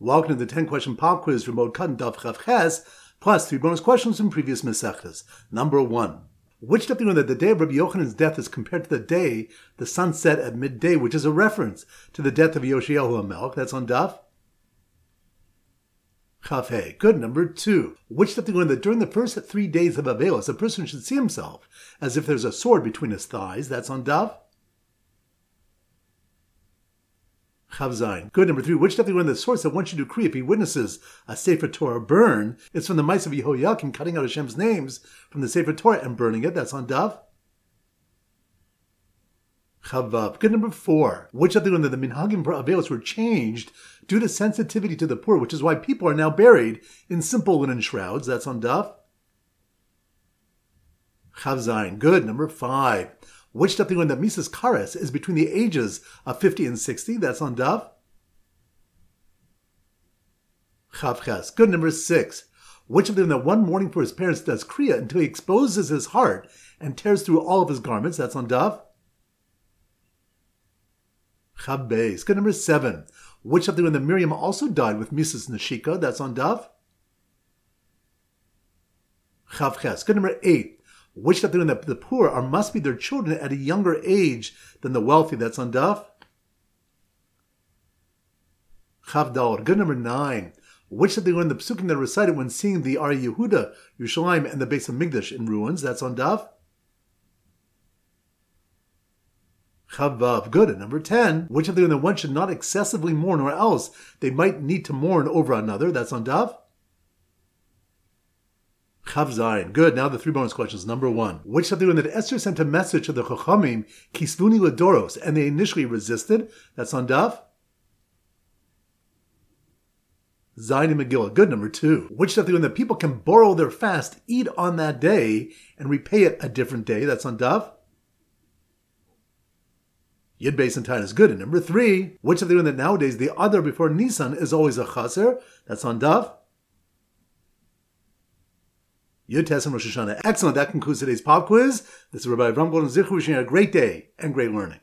Welcome to the 10-question pop quiz for Moed Katan Daf Chav Ches, plus 3 bonus questions from previous Masechtas. Number 1. Which daf do you know that the day of Rabbi Yochanan's death is compared to the day the sun set at midday, which is a reference to the death of Yoshiyahu HaMelech? That's on Daf Chav Hey. Good. Number 2. Which daf do you know that during the first 3 days of Avelos, a person should see himself as if there's a sword between his thighs? That's on Daf Chav Zayin. Good. Number 3. Which daf do you know the source that one should decree if he witnesses a Sefer Torah burn? It's from the mice of Yehoiakim cutting out Hashem's names from the Sefer Torah and burning it. That's on Daf Chav Vav. Good. Number 4. Which daf do you know that the minhagim for Avelos were changed due to sensitivity to the poor, which is why people are now buried in simple linen shrouds? That's on Daf Chav Zayin. Good. Number 5. Which daf do you know that Mises Kares is between the ages of 50 and 60? That's on Daf Chav Ches. Good. Number 6. Which daf do you know that one mourning for his parents does kriya until he exposes his heart and tears through all of his garments? That's on Daf Chav Beis. Good. Number 7. Which daf do you know that Miriam also died with Mises Nashika? That's on Daf Chav Ches. Good. Number 8. Which daf do you know that the poor must be their children at a younger age than the wealthy? That's on Daf Chav Daled. Good. Number 9. Which daf do you know the psukim that are recited when seeing the Ari Yehuda, Yerushalayim, and the base of Migdash in ruins? That's on Daf Chav Vav. Good. And number 10. Which daf do you know that one should not excessively mourn, or else they might need to mourn over another? That's on Daf Chav Zayin. Good. Now the 3 bonus questions. Number 1. Which daf do you know that Esther sent a message to the Chachamim, Kisvuni Ladoros, and they initially resisted? That's on Daf Zayin and Megillah. Good. Number 2. Which daf do you know that people can borrow their fast, eat on that day, and repay it a different day? That's on Daf Yud Beis and Tain is good. And number 3. Which daf do you know that nowadays the Adar before Nisan is always a chaser? That's on Daf Yud Tes and Rosh Hashanah. Excellent. That concludes today's pop quiz. This is Rabbi Avram Golden Zichu wishing you a great day and great learning.